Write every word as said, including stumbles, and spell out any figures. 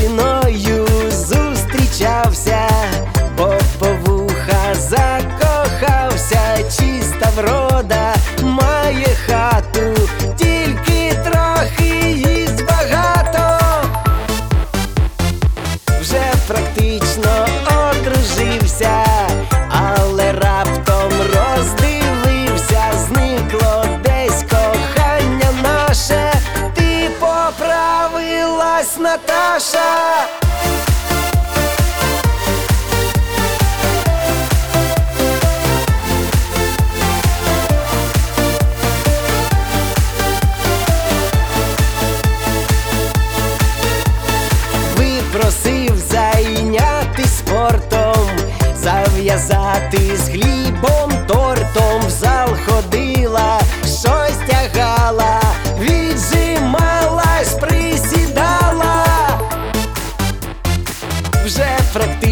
дівчиною зустрічався, бо по вуха закохався, чиста врода, має хату, тільки трохи їсть багато. Вже практично одружився, але раптом роздивився, зникло десь кохання наше. Ти поправилась, Наташа. Просив зайнятись спортом, зав'язати з хлібом, тортом. В зал ходила, щось тягала, віджималась, присідала. Вже практично